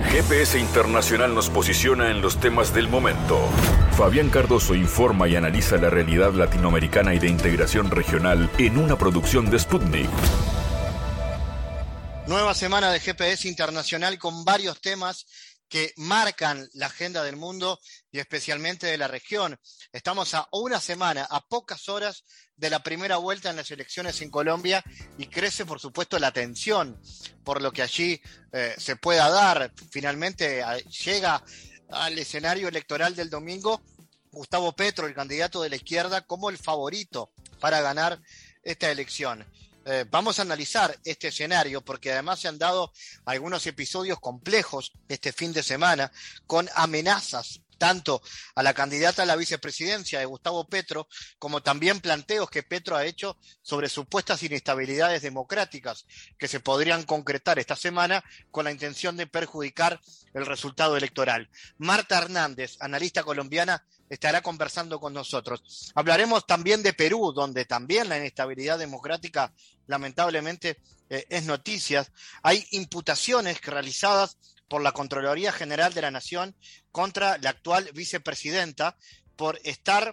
GPS Internacional nos posiciona en los temas del momento. Fabián Cardoso informa y analiza la realidad latinoamericana y de integración regional en una producción de Sputnik. Nueva semana de GPS Internacional con varios temas que marcan la agenda del mundo y especialmente de la región. Estamos a una semana, a pocas horas de la primera vuelta en las elecciones en Colombia y crece, por supuesto, la tensión por lo que allí se pueda dar. Finalmente llega al escenario electoral del domingo Gustavo Petro, el candidato de la izquierda, como el favorito para ganar esta elección. Vamos a analizar este escenario porque además se han dado algunos episodios complejos este fin de semana con amenazas tanto a la candidata a la vicepresidencia de Gustavo Petro como también planteos que Petro ha hecho sobre supuestas inestabilidades democráticas que se podrían concretar esta semana con la intención de perjudicar el resultado electoral. Marta Hernández, analista colombiana, estará conversando con nosotros. Hablaremos también de Perú, donde también la inestabilidad democrática lamentablemente es noticia. Hay imputaciones realizadas por la Contraloría General de la Nación contra la actual vicepresidenta por estar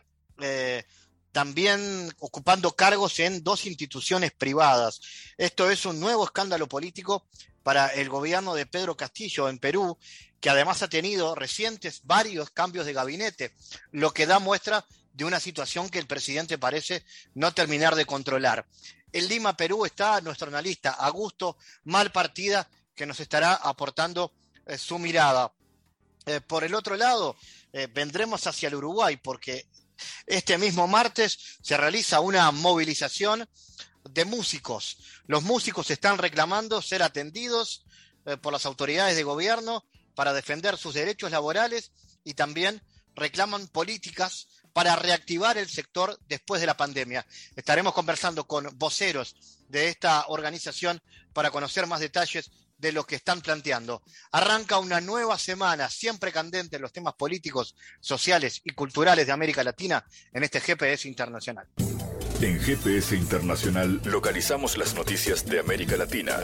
también ocupando cargos en dos instituciones privadas. Esto es un nuevo escándalo político para el gobierno de Pedro Castillo en Perú, que además ha tenido recientes varios cambios de gabinete, lo que da muestra de una situación que el presidente parece no terminar de controlar. En Lima, Perú, está nuestro analista Augusto Malpartida, que nos estará aportando su mirada. Por el otro lado, vendremos hacia el Uruguay, porque este mismo martes se realiza una movilización de músicos. Los músicos están reclamando ser atendidos por las autoridades de gobierno para defender sus derechos laborales y también reclaman políticas para reactivar el sector después de la pandemia. Estaremos conversando con voceros de esta organización para conocer más detalles de lo que están planteando. Arranca una nueva semana, siempre candente en los temas políticos, sociales y culturales de América Latina en este GPS Internacional. En GPS Internacional localizamos las noticias de América Latina.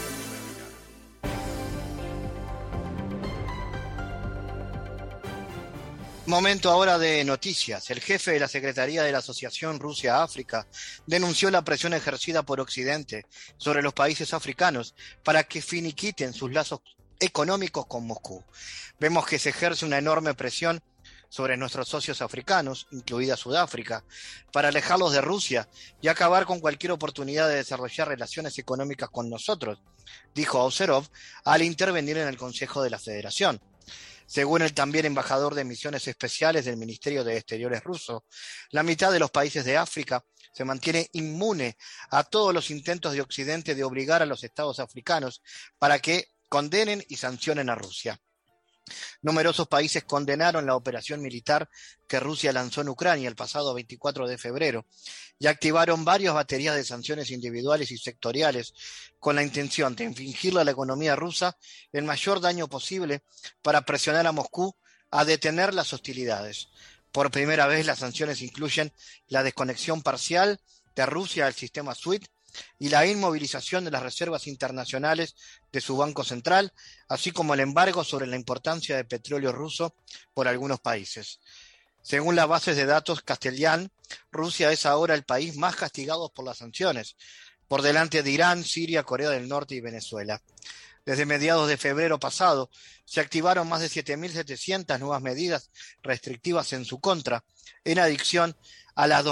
Momento ahora de noticias. El jefe de la Secretaría de la Asociación Rusia-África denunció la presión ejercida por Occidente sobre los países africanos para que finiquiten sus lazos económicos con Moscú. Vemos que se ejerce una enorme presión sobre nuestros socios africanos, incluida Sudáfrica, para alejarlos de Rusia y acabar con cualquier oportunidad de desarrollar relaciones económicas con nosotros, dijo Ovcharov al intervenir en el Consejo de la Federación. Según el también embajador de misiones especiales del Ministerio de Exteriores ruso, la mitad de los países de África se mantiene inmune a todos los intentos de Occidente de obligar a los estados africanos para que condenen y sancionen a Rusia. Numerosos países condenaron la operación militar que Rusia lanzó en Ucrania el pasado 24 de febrero y activaron varias baterías de sanciones individuales y sectoriales con la intención de infligirle a la economía rusa el mayor daño posible para presionar a Moscú a detener las hostilidades. Por primera vez, las sanciones incluyen la desconexión parcial de Rusia del sistema SWIFT y la inmovilización de las reservas internacionales de su Banco Central, así como el embargo sobre la importación de petróleo ruso por algunos países. Según las bases de datos Castellán, Rusia es ahora el país más castigado por las sanciones, por delante de Irán, Siria, Corea del Norte y Venezuela. Desde mediados de febrero pasado, se activaron más de 7.700 nuevas medidas restrictivas en su contra, en adición a las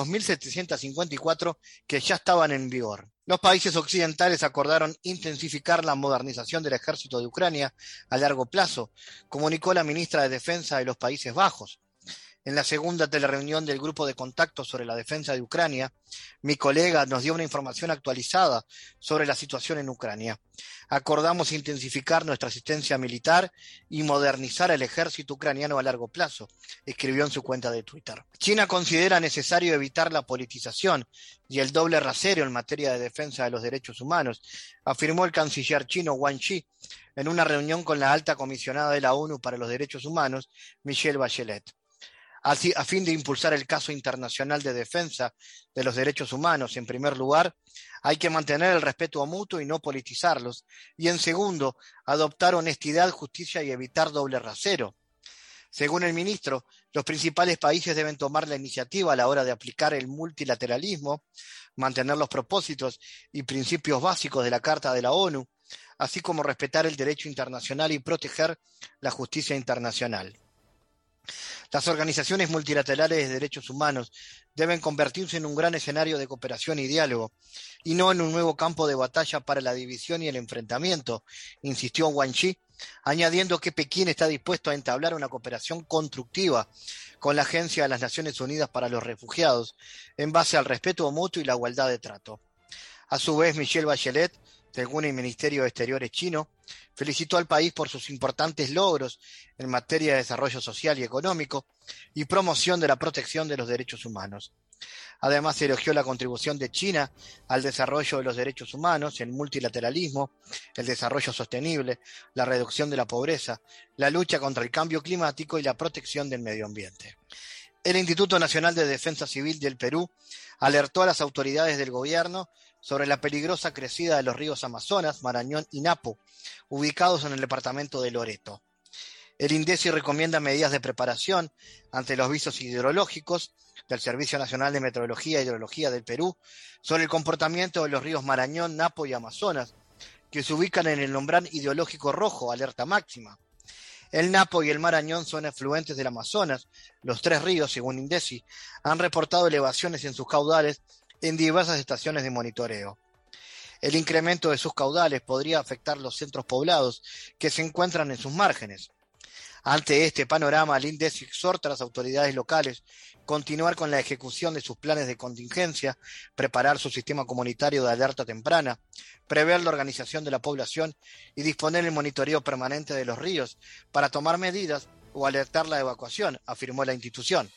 2.754 que ya estaban en vigor. Los países occidentales acordaron intensificar la modernización del ejército de Ucrania a largo plazo, comunicó la ministra de Defensa de los Países Bajos. En la segunda telereunión del Grupo de Contacto sobre la Defensa de Ucrania, mi colega nos dio una información actualizada sobre la situación en Ucrania. Acordamos intensificar nuestra asistencia militar y modernizar el ejército ucraniano a largo plazo, escribió en su cuenta de Twitter. China considera necesario evitar la politización y el doble rasero en materia de defensa de los derechos humanos, afirmó el canciller chino Wang Yi en una reunión con la alta comisionada de la ONU para los Derechos Humanos, Michelle Bachelet. Así, a fin de impulsar el caso internacional de defensa de los derechos humanos, en primer lugar, hay que mantener el respeto mutuo y no politizarlos. Y en segundo, adoptar honestidad, justicia y evitar doble rasero. Según el ministro, los principales países deben tomar la iniciativa a la hora de aplicar el multilateralismo, mantener los propósitos y principios básicos de la Carta de la ONU, así como respetar el derecho internacional y proteger la justicia internacional. Las organizaciones multilaterales de derechos humanos deben convertirse en un gran escenario de cooperación y diálogo, y no en un nuevo campo de batalla para la división y el enfrentamiento, insistió Wang Yi, añadiendo que Pekín está dispuesto a entablar una cooperación constructiva con la Agencia de las Naciones Unidas para los Refugiados, en base al respeto mutuo y la igualdad de trato. A su vez, Michelle Bachelet, según el Ministerio de Exteriores chino, felicitó al país por sus importantes logros en materia de desarrollo social y económico y promoción de la protección de los derechos humanos. Además, elogió la contribución de China al desarrollo de los derechos humanos, el multilateralismo, el desarrollo sostenible, la reducción de la pobreza, la lucha contra el cambio climático y la protección del medio ambiente. El Instituto Nacional de Defensa Civil del Perú alertó a las autoridades del gobierno sobre la peligrosa crecida de los ríos Amazonas, Marañón y Napo, ubicados en el departamento de Loreto. El INDECI recomienda medidas de preparación ante los visos hidrológicos del Servicio Nacional de Meteorología e Hidrología del Perú sobre el comportamiento de los ríos Marañón, Napo y Amazonas, que se ubican en el umbral hidrológico rojo, alerta máxima. El Napo y el Marañón son afluentes del Amazonas. Los tres ríos, según INDECI, han reportado elevaciones en sus caudales en diversas estaciones de monitoreo. El incremento de sus caudales podría afectar los centros poblados que se encuentran en sus márgenes. Ante este panorama, el INDECI exhorta a las autoridades locales a continuar con la ejecución de sus planes de contingencia, preparar su sistema comunitario de alerta temprana, prever la organización de la población y disponer el monitoreo permanente de los ríos para tomar medidas o alertar la evacuación, afirmó la institución.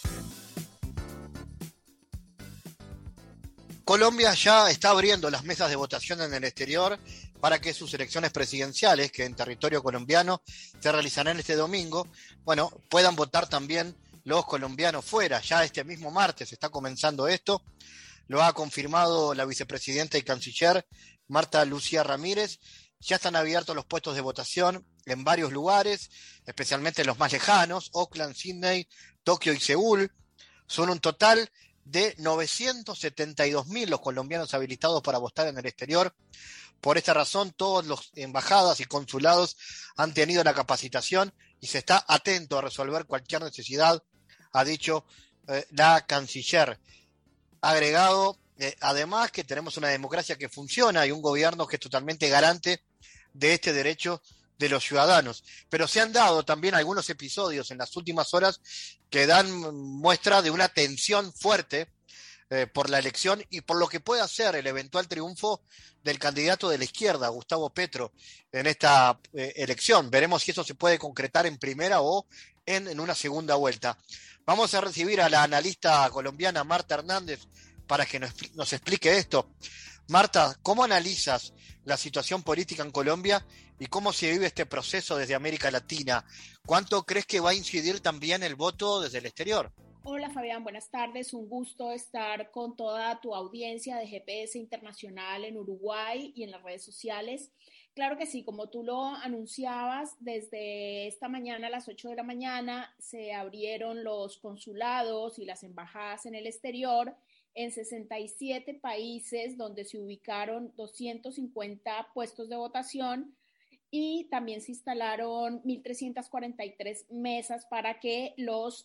Colombia ya está abriendo las mesas de votación en el exterior para que sus elecciones presidenciales, que en territorio colombiano se realizarán este domingo, puedan votar también los colombianos fuera. Ya este mismo martes está comenzando esto, lo ha confirmado la vicepresidenta y canciller Marta Lucía Ramírez. Ya están abiertos los puestos de votación en varios lugares, especialmente en los más lejanos, Oakland, Sydney, Tokio y Seúl. Son un total de 972.000 los colombianos habilitados para votar en el exterior. Por esta razón, todas las embajadas y consulados han tenido la capacitación y se está atento a resolver cualquier necesidad, ha dicho la canciller. Ha agregado, además, que tenemos una democracia que funciona y un gobierno que es totalmente garante de este derecho de los ciudadanos. Pero se han dado también algunos episodios en las últimas horas que dan muestra de una tensión fuerte por la elección y por lo que puede ser el eventual triunfo del candidato de la izquierda, Gustavo Petro, en esta elección. Veremos si eso se puede concretar en primera o en una segunda vuelta. Vamos a recibir a la analista colombiana Marta Hernández para que nos explique esto. Marta, ¿cómo analizas la situación política en Colombia y cómo se vive este proceso desde América Latina? ¿Cuánto crees que va a incidir también el voto desde el exterior? Hola Fabián, buenas tardes. Un gusto estar con toda tu audiencia de GPS Internacional en Uruguay y en las redes sociales. Claro que sí, como tú lo anunciabas, desde esta mañana a las 8 de la mañana se abrieron los consulados y las embajadas en el exterior en 67 países donde se ubicaron 250 puestos de votación y también se instalaron 1.343 mesas para que los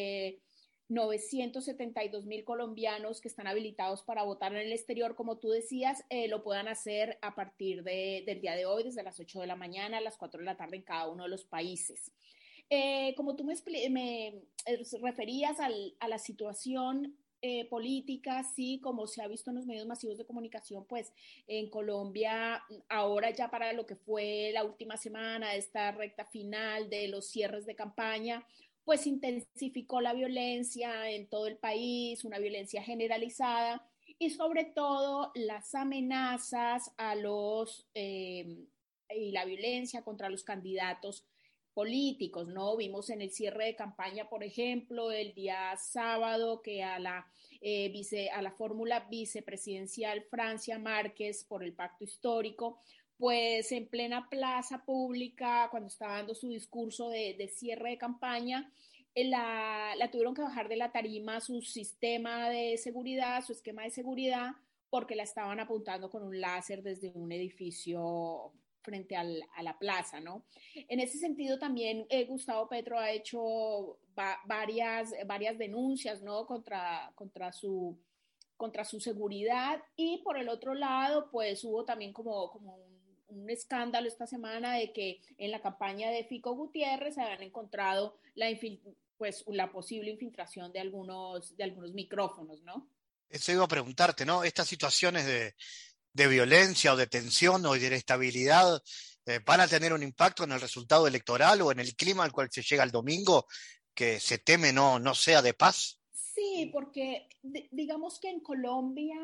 972.000 colombianos que están habilitados para votar en el exterior, como tú decías, lo puedan hacer a partir del día de hoy, desde las 8 de la mañana a las 4 de la tarde en cada uno de los países. Como tú me referías a la situación política, sí, como se ha visto en los medios masivos de comunicación, pues en Colombia, ahora ya para lo que fue la última semana, esta recta final de los cierres de campaña, pues intensificó la violencia en todo el país, una violencia generalizada y sobre todo las amenazas a y la violencia contra los candidatos políticos, ¿no? Vimos en el cierre de campaña, por ejemplo, el día sábado que a la fórmula vicepresidencial Francia Márquez por el pacto histórico, pues en plena plaza pública, cuando estaba dando su discurso de cierre de campaña, la tuvieron que bajar de la tarima su sistema de seguridad, su esquema de seguridad, porque la estaban apuntando con un láser desde un edificio frente a la plaza, ¿no? En ese sentido también Gustavo Petro ha hecho varias denuncias, ¿no? contra su seguridad, y por el otro lado, pues hubo también como un escándalo esta semana de que en la campaña de Fico Gutiérrez se habían encontrado la posible infiltración de algunos micrófonos, ¿no? Eso iba a preguntarte, ¿no? Estas situaciones de violencia o de tensión o de inestabilidad van a tener un impacto en el resultado electoral o en el clima al cual se llega el domingo, que se teme no sea de paz. Sí, porque digamos que en Colombia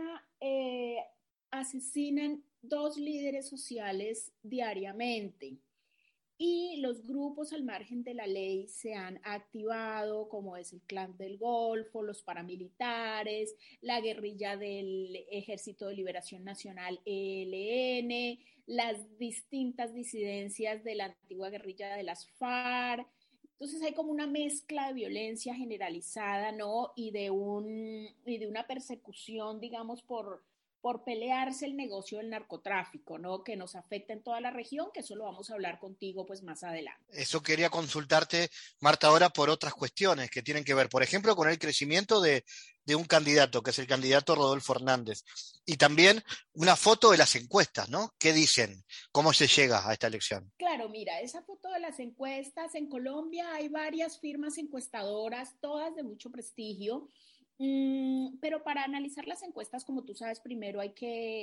asesinan 2 líderes sociales diariamente. Y los grupos al margen de la ley se han activado, como es el Clan del Golfo, los paramilitares, la guerrilla del Ejército de Liberación Nacional, ELN, las distintas disidencias de la antigua guerrilla de las FARC. Entonces hay como una mezcla de violencia generalizada, ¿no? Y de una persecución, digamos, por pelearse el negocio del narcotráfico, ¿no? Que nos afecta en toda la región, que eso lo vamos a hablar contigo pues más adelante. Eso quería consultarte, Marta, ahora por otras cuestiones que tienen que ver, por ejemplo, con el crecimiento de un candidato, que es el candidato Rodolfo Hernández, y también una foto de las encuestas, ¿no? ¿Qué dicen? ¿Cómo se llega a esta elección? Claro, mira, esa foto de las encuestas, en Colombia hay varias firmas encuestadoras, todas de mucho prestigio. Pero para analizar las encuestas, como tú sabes, primero hay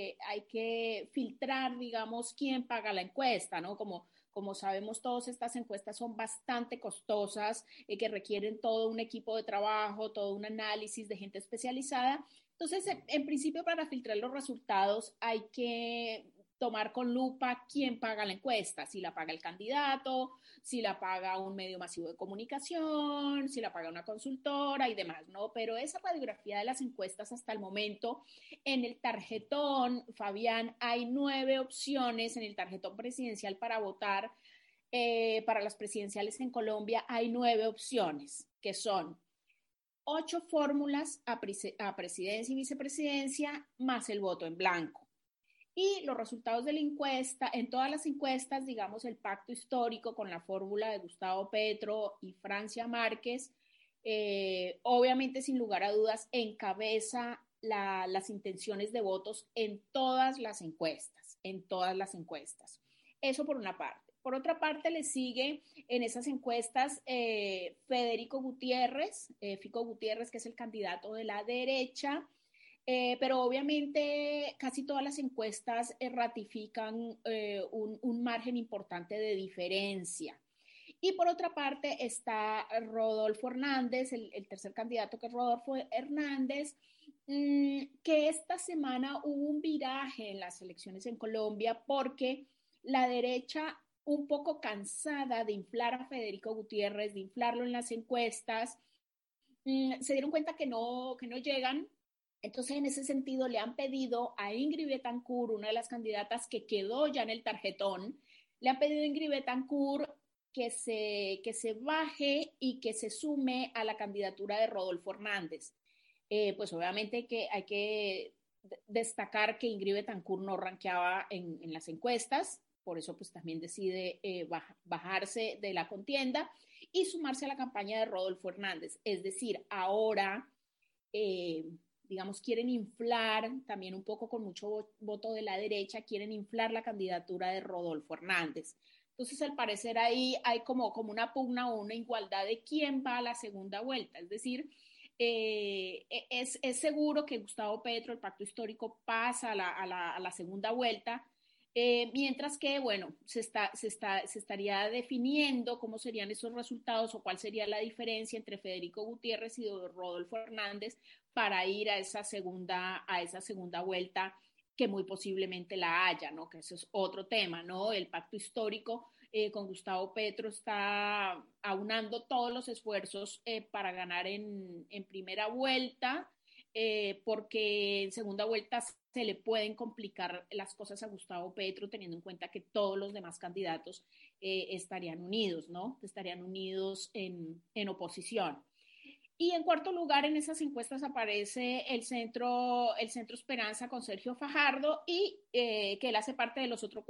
que filtrar, digamos, quién paga la encuesta, ¿no? Como sabemos todos, estas encuestas son bastante costosas, que requieren todo un equipo de trabajo, todo un análisis de gente especializada. Entonces, en principio, para filtrar los resultados hay que tomar con lupa quién paga la encuesta, si la paga el candidato, si la paga un medio masivo de comunicación, si la paga una consultora y demás, ¿no? Pero esa radiografía de las encuestas hasta el momento, en el tarjetón, Fabián, hay 9 opciones en el tarjetón presidencial para votar. Para las presidenciales en Colombia hay 9 opciones, que son 8 fórmulas a presidencia y vicepresidencia, más el voto en blanco. Y los resultados de la encuesta, en todas las encuestas, digamos, el pacto histórico con la fórmula de Gustavo Petro y Francia Márquez, obviamente, sin lugar a dudas, encabeza las intenciones de votos en todas las encuestas, Eso por una parte. Por otra parte, le sigue en esas encuestas Federico Gutiérrez, Fico Gutiérrez, que es el candidato de la derecha. Pero obviamente casi todas las encuestas ratifican un margen importante de diferencia. Y por otra parte está Rodolfo Hernández, el tercer candidato, que es Rodolfo Hernández, que esta semana hubo un viraje en las elecciones en Colombia porque la derecha, un poco cansada de inflar a Federico Gutiérrez, de inflarlo en las encuestas, se dieron cuenta que no llegan. Entonces, en ese sentido, le han pedido a Ingrid Betancourt, una de las candidatas que quedó ya en el tarjetón, le han pedido a Ingrid Betancourt que se baje y que se sume a la candidatura de Rodolfo Hernández. Pues obviamente que hay que destacar que Ingrid Betancourt no rankeaba en las encuestas, por eso pues también decide bajarse de la contienda y sumarse a la campaña de Rodolfo Hernández. Es decir, ahora digamos, quieren inflar, también un poco con mucho voto de la derecha, quieren inflar la candidatura de Rodolfo Hernández. Entonces, al parecer ahí hay como una pugna o una igualdad de quién va a la segunda vuelta. Es decir, es seguro que Gustavo Petro, el pacto histórico, pasa a la segunda vuelta, mientras que, bueno, se estaría definiendo cómo serían esos resultados o cuál sería la diferencia entre Federico Gutiérrez y Rodolfo Hernández para ir a esa segunda vuelta, que muy posiblemente la haya, ¿no? Que eso es otro tema, ¿no? El pacto histórico con Gustavo Petro está aunando todos los esfuerzos para ganar en primera vuelta, porque en segunda vuelta se le pueden complicar las cosas a Gustavo Petro, teniendo en cuenta que todos los demás candidatos estarían unidos, ¿no? Estarían unidos en oposición. Y en cuarto lugar, en esas encuestas aparece el Centro Esperanza con Sergio Fajardo y que él hace parte de los otros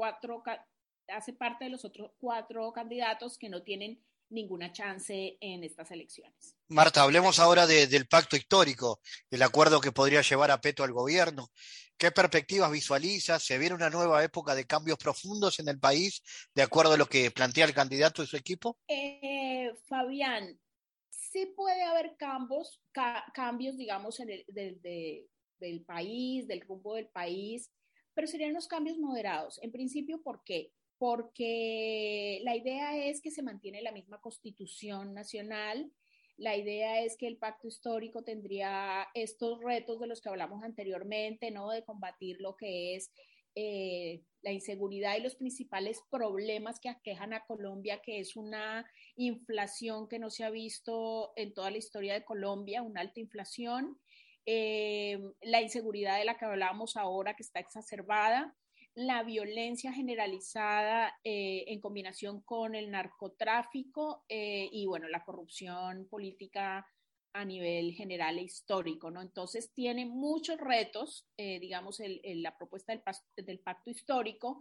cuatro candidatos que no tienen ninguna chance en estas elecciones. Marta, hablemos ahora del pacto histórico, el acuerdo que podría llevar a Petro al gobierno. ¿Qué perspectivas visualiza? ¿Se viene una nueva época de cambios profundos en el país, de acuerdo a lo que plantea el candidato y su equipo? Fabián, sí puede haber cambios, digamos, del país, del rumbo del país, pero serían unos cambios moderados. En principio, ¿por qué? Porque la idea es que se mantiene la misma Constitución Nacional. La idea es que el pacto histórico tendría estos retos de los que hablamos anteriormente, ¿no? De combatir lo que es la inseguridad y los principales problemas que aquejan a Colombia, que es una inflación que no se ha visto en toda la historia de Colombia, una alta inflación, la inseguridad de la que hablábamos ahora, que está exacerbada, la violencia generalizada en combinación con el narcotráfico y, bueno, la corrupción política a nivel general e histórico, ¿no? Entonces tiene muchos retos, digamos, la propuesta del pacto histórico.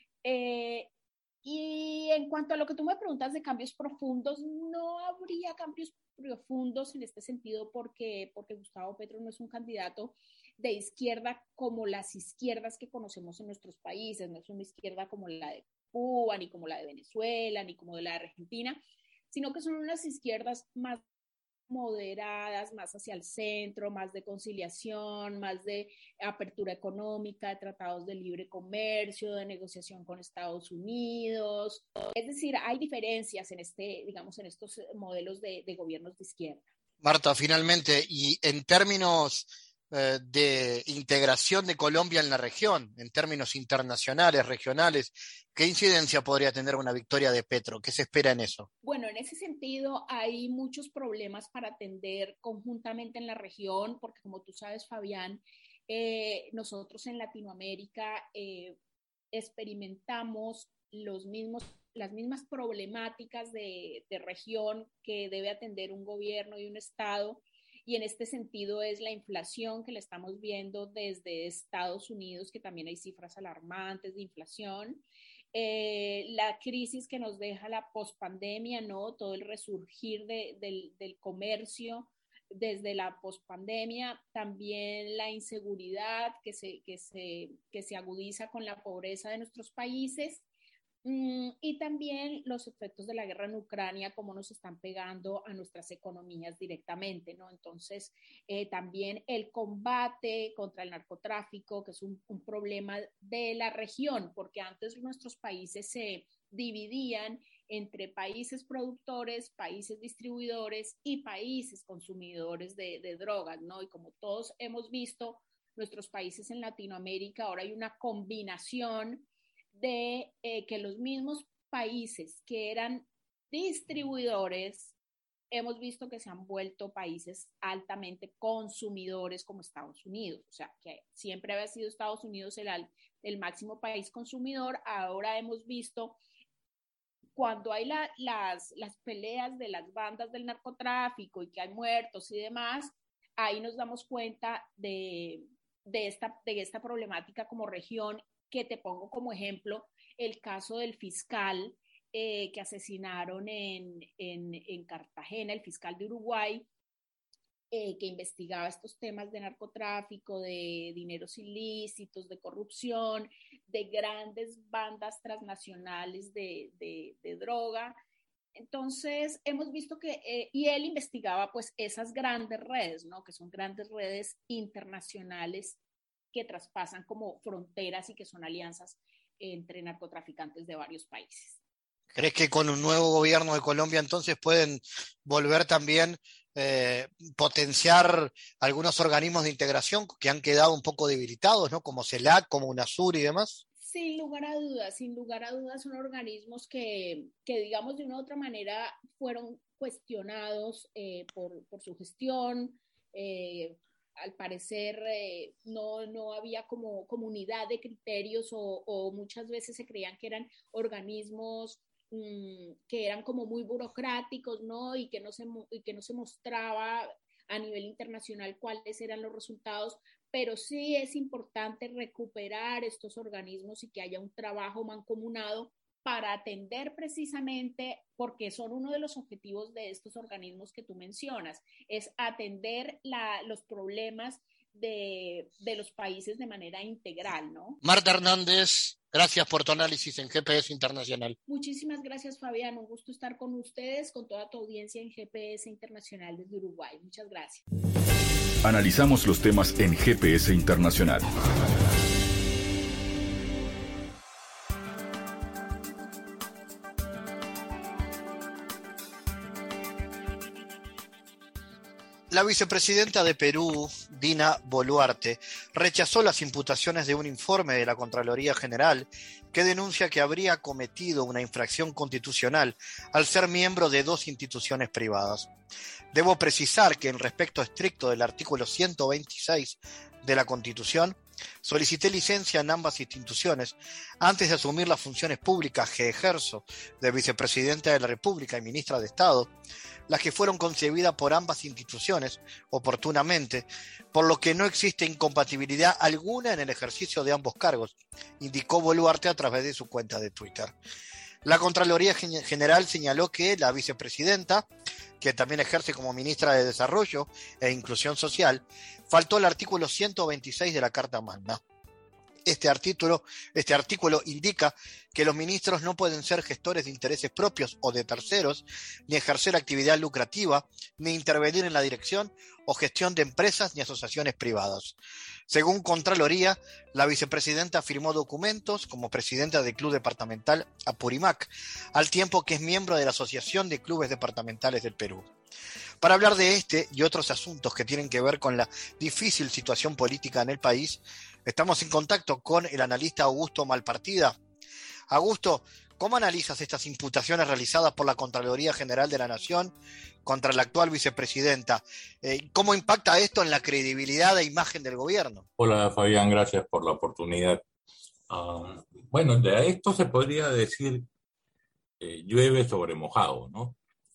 Y en cuanto a lo que tú me preguntas de cambios profundos, no habría cambios profundos en este sentido porque Gustavo Petro no es un candidato de izquierda como las izquierdas que conocemos en nuestros países, no es una izquierda como la de Cuba, ni como la de Venezuela, ni como la de Argentina, sino que son unas izquierdas más moderadas, más hacia el centro, más de conciliación, más de apertura económica, de tratados de libre comercio, de negociación con Estados Unidos. Es decir, hay diferencias en digamos, en estos modelos de gobiernos de izquierda. Marta, finalmente, y en términos de integración de Colombia en la región, en términos internacionales, regionales, ¿qué incidencia podría tener una victoria de Petro? ¿Qué se espera en eso? Bueno, en ese sentido hay muchos problemas para atender conjuntamente en la región, porque como tú sabes, Fabián, nosotros en Latinoamérica experimentamos las mismas problemáticas de región que debe atender un gobierno y un Estado. Y en este sentido es la inflación que la estamos viendo desde Estados Unidos, que también hay cifras alarmantes de inflación. La crisis que nos deja la pospandemia, ¿no? Todo el resurgir del comercio desde la pospandemia, también la inseguridad que se agudiza con la pobreza de nuestros países. Y también los efectos de la guerra en Ucrania, cómo nos están pegando a nuestras economías directamente, ¿no? Entonces, también el combate contra el narcotráfico, que es un problema de la región, porque antes nuestros países se dividían entre países productores, países distribuidores y países consumidores de drogas, ¿no? Y como todos hemos visto, nuestros países en Latinoamérica, ahora hay una combinación de que los mismos países que eran distribuidores, hemos visto que se han vuelto países altamente consumidores como Estados Unidos. O sea, que siempre había sido Estados Unidos el máximo país consumidor. Ahora hemos visto cuando hay las peleas de las bandas del narcotráfico y que hay muertos y demás, ahí nos damos cuenta de esta problemática como región, que te pongo como ejemplo el caso del fiscal que asesinaron en Cartagena, el fiscal de Uruguay, que investigaba estos temas de narcotráfico, de dineros ilícitos, de corrupción, de grandes bandas transnacionales de droga. Entonces, hemos visto que, y él investigaba pues esas grandes redes, ¿no? Que son grandes redes internacionales que traspasan como fronteras y que son alianzas entre narcotraficantes de varios países. ¿Crees que con un nuevo gobierno de Colombia entonces pueden volver también potenciar algunos organismos de integración que han quedado un poco debilitados, ¿no? Como CELAC, como UNASUR y demás? Sin lugar a dudas son organismos que digamos de una u otra manera fueron cuestionados por su gestión. Al parecer no había como comunidad de criterios o muchas veces se creían que eran organismos que eran como muy burocráticos, ¿no? Y que no se mostraba a nivel internacional cuáles eran los resultados, pero sí es importante recuperar estos organismos y que haya un trabajo mancomunado para atender precisamente, porque son uno de los objetivos de estos organismos que tú mencionas, es atender los problemas de los países de manera integral, ¿no? Marta Hernández, gracias por tu análisis en GPS Internacional. Muchísimas gracias, Fabián. Un gusto estar con ustedes, con toda tu audiencia en GPS Internacional desde Uruguay. Muchas gracias. Analizamos los temas en GPS Internacional. La vicepresidenta de Perú, Dina Boluarte, rechazó las imputaciones de un informe de la Contraloría General que denuncia que habría cometido una infracción constitucional al ser miembro de 2 instituciones privadas. Debo precisar que en respecto estricto del artículo 126 de la Constitución, solicité licencia en ambas instituciones antes de asumir las funciones públicas que ejerzo de vicepresidenta de la República y ministra de Estado, las que fueron concebidas por ambas instituciones oportunamente, por lo que no existe incompatibilidad alguna en el ejercicio de ambos cargos, indicó Boluarte a través de su cuenta de Twitter. La Contraloría General señaló que la vicepresidenta, que también ejerce como ministra de Desarrollo e Inclusión Social, faltó el artículo 126 de la Carta Magna. Este artículo indica que los ministros no pueden ser gestores de intereses propios o de terceros, ni ejercer actividad lucrativa, ni intervenir en la dirección o gestión de empresas ni asociaciones privadas. Según Contraloría, la vicepresidenta firmó documentos como presidenta del Club Departamental Apurímac, al tiempo que es miembro de la Asociación de Clubes Departamentales del Perú. Para hablar de este y otros asuntos que tienen que ver con la difícil situación política en el país, estamos en contacto con el analista Augusto Malpartida. Augusto, ¿cómo analizas estas imputaciones realizadas por la Contraloría General de la Nación contra la actual vicepresidenta? ¿Cómo impacta esto en la credibilidad e imagen del gobierno? Hola Fabián, gracias por la oportunidad. Bueno, de esto se podría decir llueve sobre mojado, ¿no?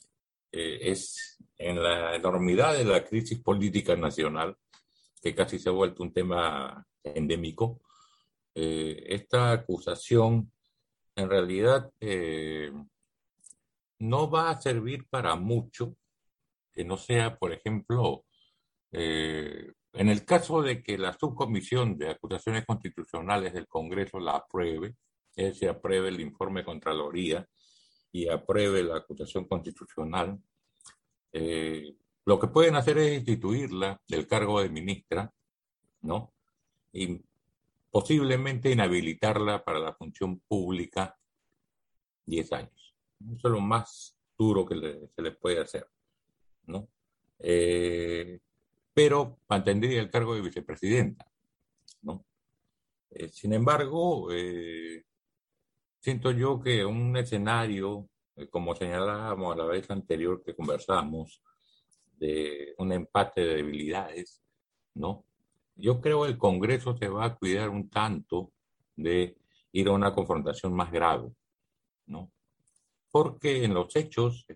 Es en la enormidad de la crisis política nacional, que casi se ha vuelto un tema endémico, esta acusación en realidad no va a servir para mucho que no sea, por ejemplo, en el caso de que la subcomisión de acusaciones constitucionales del Congreso la apruebe, se apruebe el informe de Contraloría y apruebe la acusación constitucional, lo que pueden hacer es instituirla del cargo de ministra, ¿no? Y posiblemente inhabilitarla para la función pública 10 años. Eso es lo más duro que se les puede hacer, ¿no? Pero mantendría el cargo de vicepresidenta, ¿no? Sin embargo, siento yo que un escenario, como señalábamos a la vez anterior que conversamos, de un empate de debilidades, ¿no? Yo creo que el Congreso se va a cuidar un tanto de ir a una confrontación más grave, ¿no? Porque en los hechos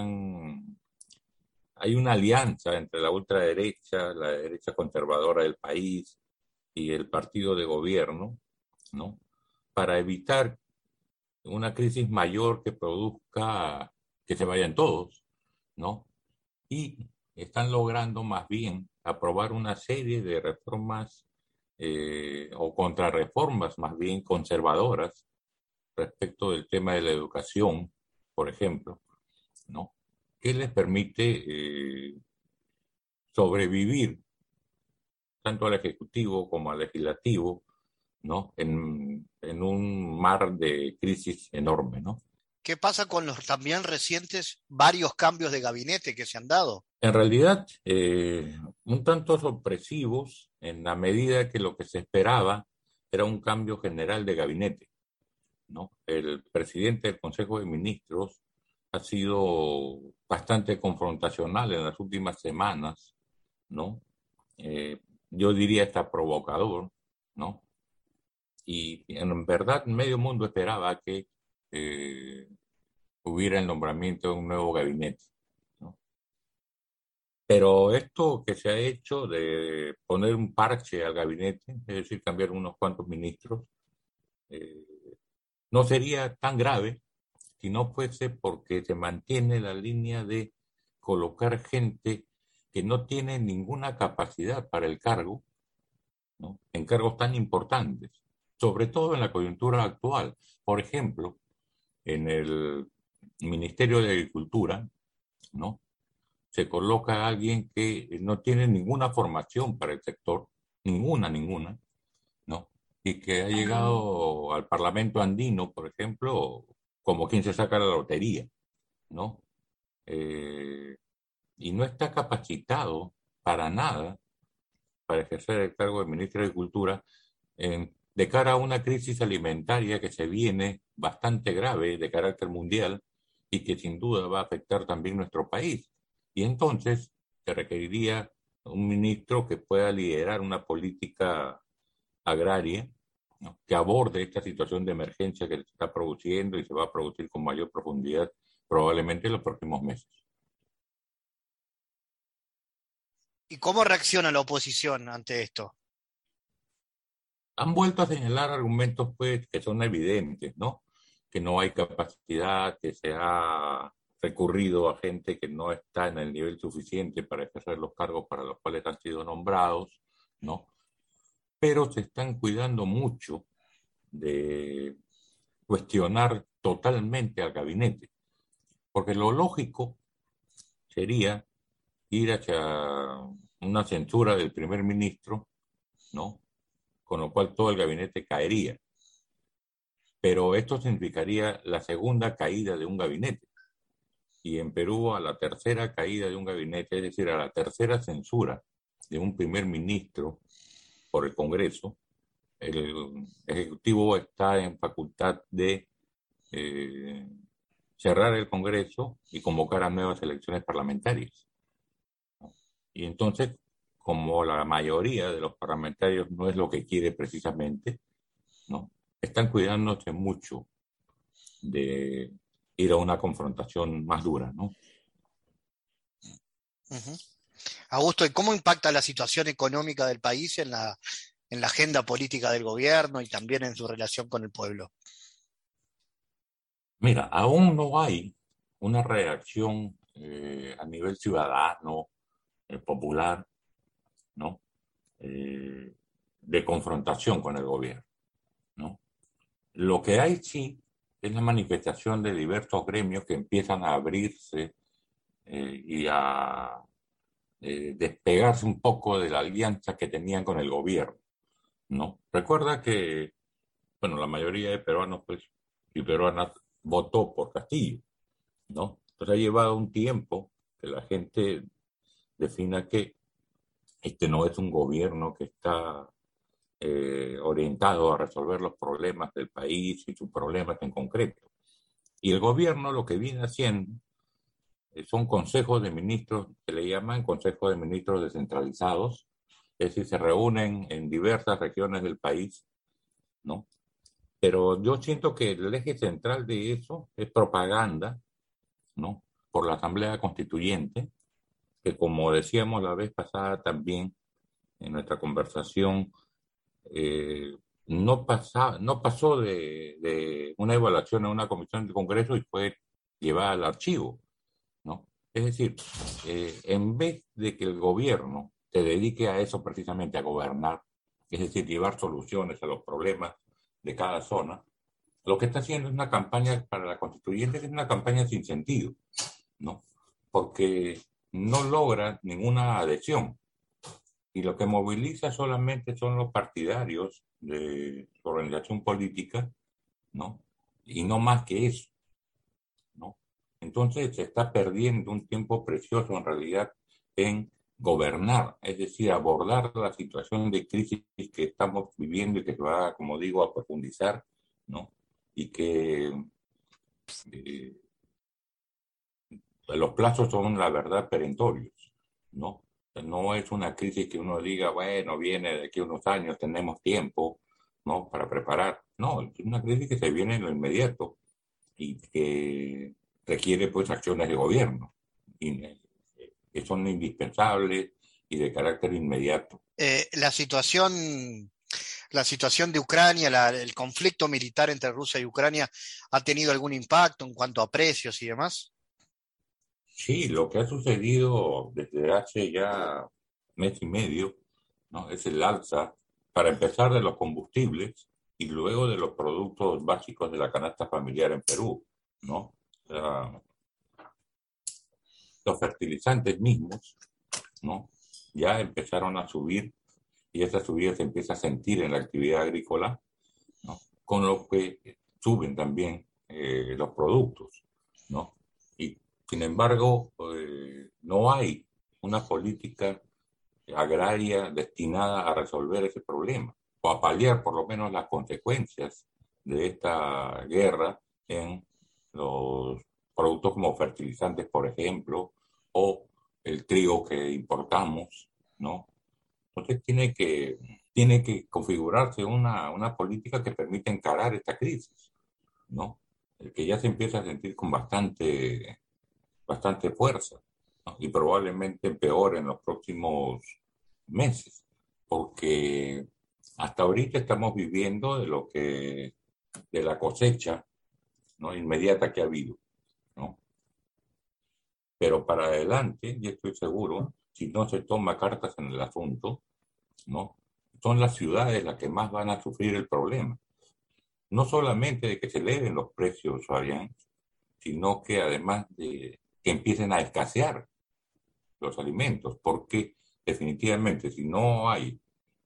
hay una alianza entre la ultraderecha, la derecha conservadora del país y el partido de gobierno, ¿no? Para evitar una crisis mayor que produzca que se vayan todos, ¿no? Y están logrando más bien aprobar una serie de reformas o contrarreformas más bien conservadoras respecto del tema de la educación, por ejemplo, ¿no? Que les permite sobrevivir tanto al Ejecutivo como al Legislativo, ¿no? En un mar de crisis enorme, ¿no? ¿Qué pasa con los también recientes varios cambios de gabinete que se han dado? En realidad, un tanto sorpresivos en la medida que lo que se esperaba era un cambio general de gabinete, ¿no? El presidente del Consejo de Ministros ha sido bastante confrontacional en las últimas semanas, ¿no? Yo diría hasta provocador, ¿no? Y en verdad medio mundo esperaba que hubiera el nombramiento de un nuevo gabinete, ¿no? Pero esto que se ha hecho de poner un parche al gabinete, es decir, cambiar unos cuantos ministros, eh, no sería tan grave si no fuese porque se mantiene la línea de colocar gente que no tiene ninguna capacidad para el cargo, ¿no? En cargos tan importantes, sobre todo en la coyuntura actual. Por ejemplo, en el Ministerio de Agricultura, ¿no? Se coloca a alguien que no tiene ninguna formación para el sector, ninguna, ¿no? Y que ha llegado al Parlamento andino, por ejemplo, como quien se saca la lotería, ¿no? Y no está capacitado para nada para ejercer el cargo de ministro de Agricultura de cara a una crisis alimentaria que se viene bastante grave de carácter mundial y que sin duda va a afectar también nuestro país. Y entonces se requeriría un ministro que pueda liderar una política agraria, ¿no? Que aborde esta situación de emergencia que se está produciendo y se va a producir con mayor profundidad probablemente en los próximos meses. ¿Y cómo reacciona la oposición ante esto? Han vuelto a señalar argumentos pues que son evidentes, ¿no? Que no hay capacidad, que se ha recurrido a gente que no está en el nivel suficiente para ejercer los cargos para los cuales han sido nombrados, ¿no? Pero se están cuidando mucho de cuestionar totalmente al gabinete, porque lo lógico sería ir hacia una censura del primer ministro, ¿no? Con lo cual todo el gabinete caería. Pero esto significaría la segunda caída de un gabinete. Y en Perú, a la tercera caída de un gabinete, es decir, a la tercera censura de un primer ministro por el Congreso, el Ejecutivo está en facultad de cerrar el Congreso y convocar a nuevas elecciones parlamentarias. Y entonces, como la mayoría de los parlamentarios no es lo que quiere precisamente, ¿no? Están cuidándose mucho de ir a una confrontación más dura, ¿no? Uh-huh. Augusto, ¿y cómo impacta la situación económica del país en la agenda política del gobierno y también en su relación con el pueblo? Mira, aún no hay una reacción a nivel ciudadano, popular, ¿no? De confrontación con el gobierno, ¿no? Lo que hay sí es la manifestación de diversos gremios que empiezan a abrirse y a despegarse un poco de la alianza que tenían con el gobierno, ¿no? Recuerda que, bueno, la mayoría de peruanos pues, y peruanas votó por Castillo, ¿no? Entonces ha llevado un tiempo que la gente defina que este no es un gobierno que está orientado a resolver los problemas del país y sus problemas en concreto. Y el gobierno lo que viene haciendo son consejos de ministros, que le llaman consejos de ministros descentralizados, es decir, se reúnen en diversas regiones del país, ¿no? Pero yo siento que el eje central de eso es propaganda, ¿no? Por la Asamblea Constituyente, que como decíamos la vez pasada también en nuestra conversación, no pasó de una evaluación a una comisión del Congreso y fue llevada al archivo, ¿no? Es decir, en vez de que el gobierno se dedique a eso precisamente, a gobernar, es decir, llevar soluciones a los problemas de cada zona, lo que está haciendo es una campaña para la constituyente, que es una campaña sin sentido, ¿no? Porque no logra ninguna adhesión. Y lo que moviliza solamente son los partidarios de su organización política, ¿no? Y no más que eso, ¿no? Entonces se está perdiendo un tiempo precioso en realidad en gobernar, es decir, abordar la situación de crisis que estamos viviendo y que se va, como digo, a profundizar, ¿no? Y que los plazos son, la verdad, perentorios, ¿no? No es una crisis que uno diga, bueno, viene de aquí a unos años, tenemos tiempo, ¿no? Para preparar. No, es una crisis que se viene en lo inmediato y que requiere, pues, acciones de gobierno y, que son indispensables y de carácter inmediato. La situación de Ucrania, el conflicto militar entre Rusia y Ucrania, ¿ha tenido algún impacto en cuanto a precios y demás? Sí, lo que ha sucedido desde hace ya mes y medio, ¿no? Es el alza, para empezar, de los combustibles y luego de los productos básicos de la canasta familiar en Perú, ¿no? O sea, los fertilizantes mismos, ¿no? Ya empezaron a subir y esa subida se empieza a sentir en la actividad agrícola, ¿no? Con lo que suben también los productos, ¿no? Y sin embargo, no hay una política agraria destinada a resolver ese problema o a paliar por lo menos las consecuencias de esta guerra en los productos como fertilizantes, por ejemplo, o el trigo que importamos, ¿no? Entonces tiene que configurarse una política que permita encarar esta crisis, ¿no? El que ya se empieza a sentir con bastante fuerza, ¿no? Y probablemente peor en los próximos meses, porque hasta ahorita estamos viviendo de la cosecha, ¿no? Inmediata que ha habido, ¿no? Pero para adelante, y estoy seguro, si no se toma cartas en el asunto, ¿no? Son las ciudades las que más van a sufrir el problema. No solamente de que se eleven los precios, Fabián, sino que además de que empiecen a escasear los alimentos, porque definitivamente si no hay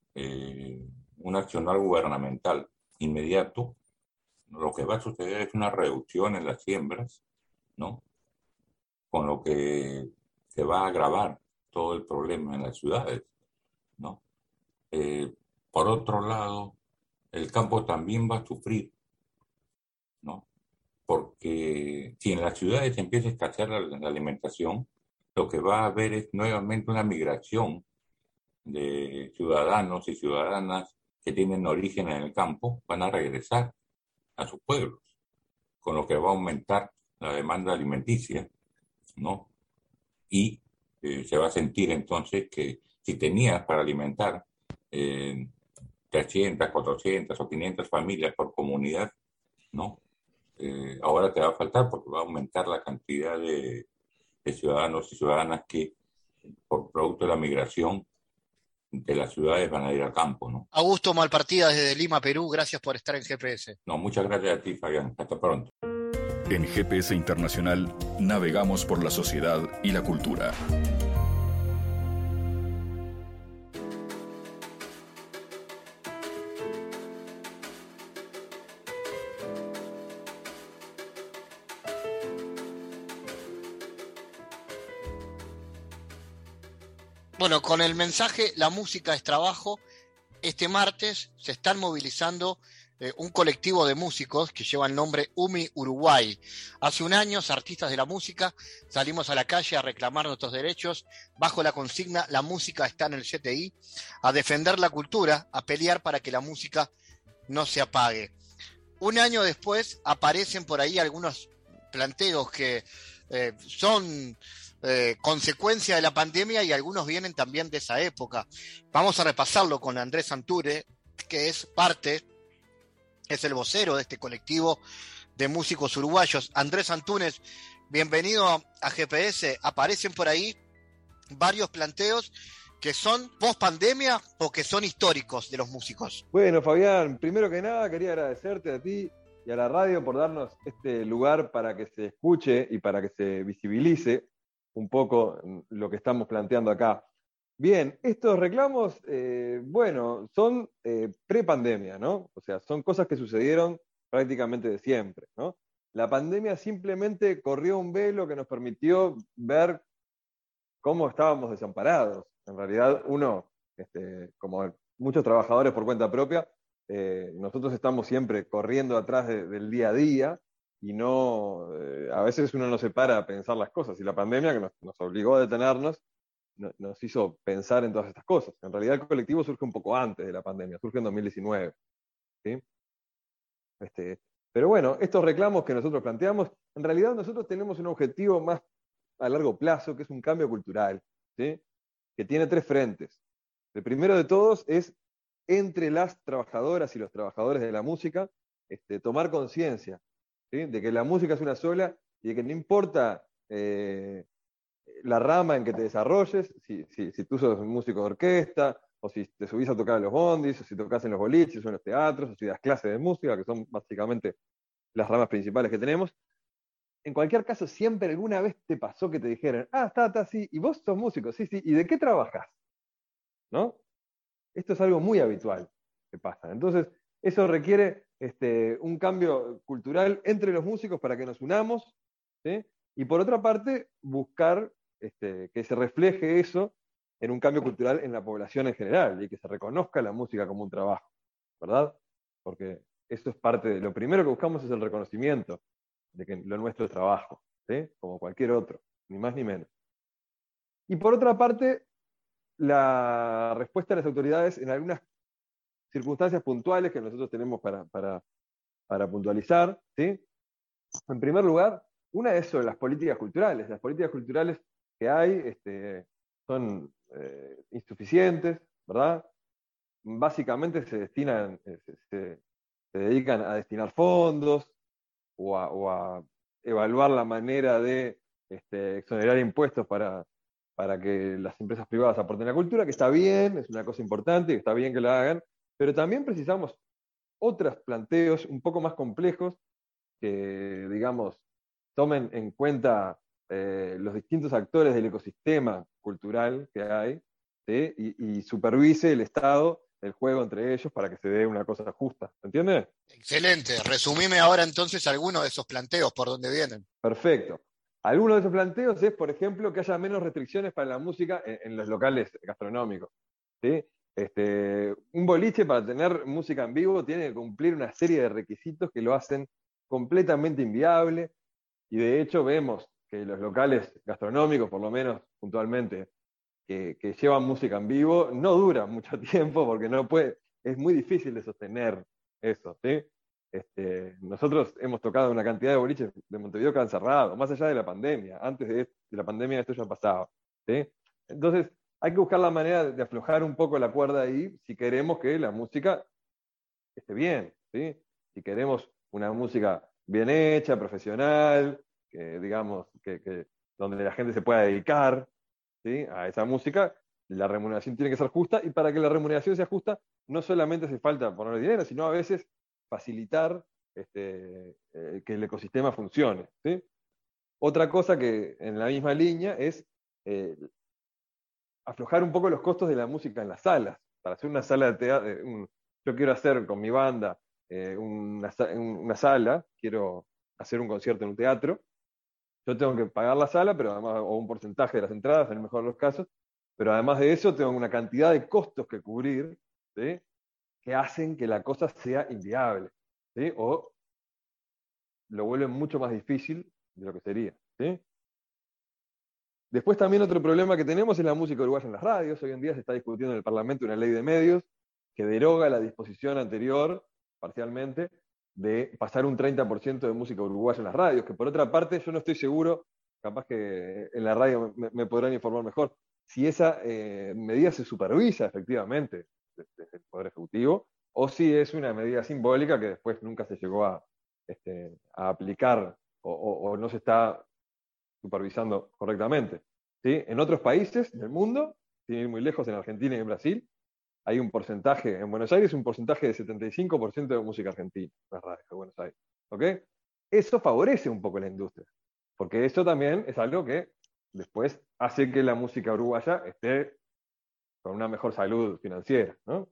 un accionar gubernamental inmediato, lo que va a suceder es una reducción en las siembras, ¿no? Con lo que se va a agravar todo el problema en las ciudades, ¿no? Por otro lado, el campo también va a sufrir, ¿no? Porque si en las ciudades empieza a escasear la alimentación, lo que va a haber es nuevamente una migración de ciudadanos y ciudadanas que tienen origen en el campo, van a regresar a sus pueblos, con lo que va a aumentar la demanda alimenticia, ¿no? Y se va a sentir entonces que si tenías para alimentar 300, 400 o 500 familias por comunidad, ¿no? Ahora te va a faltar porque va a aumentar la cantidad de ciudadanos y ciudadanas que, por producto de la migración de las ciudades, van a ir al campo, ¿no? Augusto Malpartida desde Lima, Perú, gracias por estar en GPS. No, muchas gracias a ti, Fabián. Hasta pronto. En GPS Internacional navegamos por la sociedad y la cultura. Bueno, con el mensaje "La música es trabajo", este martes se están movilizando un colectivo de músicos que lleva el nombre UMI Uruguay. Hace un año, artistas de la música, salimos a la calle a reclamar nuestros derechos bajo la consigna "La música está en el CTI", a defender la cultura, a pelear para que la música no se apague. Un año después aparecen por ahí algunos planteos que son consecuencia de la pandemia y algunos vienen también de esa época. Vamos a repasarlo con Andrés Antunes, que es el vocero de este colectivo de músicos uruguayos. Andrés Antunes, bienvenido a GPS. Aparecen por ahí varios planteos que son post pandemia o que son históricos de los músicos. Bueno, Fabián, primero que nada quería agradecerte a ti y a la radio por darnos este lugar para que se escuche y para que se visibilice un poco lo que estamos planteando acá. Bien, estos reclamos, son pre-pandemia, ¿no? O sea, son cosas que sucedieron prácticamente de siempre, ¿no? La pandemia simplemente corrió un velo que nos permitió ver cómo estábamos desamparados. En realidad, uno, como muchos trabajadores por cuenta propia, nosotros estamos siempre corriendo atrás del día a día y no, a veces uno no se para a pensar las cosas. Y la pandemia, que nos obligó a detenernos, nos hizo pensar en todas estas cosas. En realidad el colectivo surge un poco antes de la pandemia, surge en 2019. ¿Sí? Pero bueno, estos reclamos que nosotros planteamos, en realidad nosotros tenemos un objetivo más a largo plazo, que es un cambio cultural, ¿sí? Que tiene 3 frentes. El primero de todos es entre las trabajadoras y los trabajadores de la música, tomar conciencia, ¿sí? De que la música es una sola y de que no importa la rama en que te desarrolles, si tú sos músico de orquesta, o si te subís a tocar en los bondis, o si tocas en los boliches o en los teatros, o si das clases de música, que son básicamente las ramas principales que tenemos. En cualquier caso, siempre alguna vez te pasó que te dijeran, está, sí, y vos sos músico, sí, ¿y de qué trabajás? ¿No? Esto es algo muy habitual que pasa. Entonces, eso requiere un cambio cultural entre los músicos para que nos unamos, ¿sí? Y por otra parte, buscar que se refleje eso en un cambio cultural en la población en general y que se reconozca la música como un trabajo, ¿verdad? Porque eso es parte de lo primero que buscamos, es el reconocimiento de que lo nuestro es trabajo, ¿sí? Como cualquier otro, ni más ni menos. Y por otra parte, la respuesta de las autoridades en algunas circunstancias puntuales que nosotros tenemos para puntualizar, ¿sí? En primer lugar, una es sobre las políticas culturales. Las políticas culturales que hay son insuficientes, ¿verdad? Básicamente se dedican a destinar fondos o a evaluar la manera de exonerar impuestos para que las empresas privadas aporten la cultura, que está bien, es una cosa importante, que está bien que la hagan, pero también precisamos otros planteos un poco más complejos que, digamos, tomen en cuenta los distintos actores del ecosistema cultural que hay, ¿sí? Y supervise el Estado el juego entre ellos para que se dé una cosa justa. ¿Entiendes? Excelente. Resumime ahora entonces algunos de esos planteos por dónde vienen. Perfecto. Alguno de esos planteos es, por ejemplo, que haya menos restricciones para la música en los locales gastronómicos, ¿sí? Un boliche, para tener música en vivo, tiene que cumplir una serie de requisitos que lo hacen completamente inviable, y de hecho vemos que los locales gastronómicos, por lo menos puntualmente, que llevan música en vivo, no duran mucho tiempo porque es muy difícil de sostener eso, ¿sí? Nosotros hemos tocado una cantidad de boliches de Montevideo que han cerrado, más allá de la pandemia. Antes de la pandemia esto ya pasaba, ¿sí? Entonces hay que buscar la manera de aflojar un poco la cuerda ahí si queremos que la música esté bien, ¿sí? Si queremos una música bien hecha, profesional, digamos, donde la gente se pueda dedicar, ¿sí? A esa música, la remuneración tiene que ser justa, y para que la remuneración sea justa, no solamente hace falta poner dinero, sino a veces facilitar que el ecosistema funcione, ¿sí? Otra cosa que en la misma línea es aflojar un poco los costos de la música en las salas. Para hacer una sala de teatro, yo quiero hacer con mi banda una sala, quiero hacer un concierto en un teatro, yo tengo que pagar la sala, pero además, o un porcentaje de las entradas, en el mejor de los casos, pero además de eso tengo una cantidad de costos que cubrir, ¿sí? Que hacen que la cosa sea inviable, ¿sí? O lo vuelven mucho más difícil de lo que sería, ¿sí? Después también otro problema que tenemos es la música uruguaya en las radios. Hoy en día se está discutiendo en el Parlamento una ley de medios que deroga la disposición anterior, parcialmente, de pasar un 30% de música uruguaya en las radios, que por otra parte yo no estoy seguro, capaz que en la radio me podrán informar mejor, si esa medida se supervisa efectivamente desde el Poder Ejecutivo, o si es una medida simbólica que después nunca se llegó a aplicar o no se está supervisando correctamente, ¿sí? En otros países del mundo, sin ir muy lejos, en Argentina y en Brasil, hay un porcentaje, en Buenos Aires, un porcentaje de 75% de música argentina, las radios de Buenos Aires, ¿ok? Eso favorece un poco la industria, porque eso también es algo que después hace que la música uruguaya esté con una mejor salud financiera, ¿no?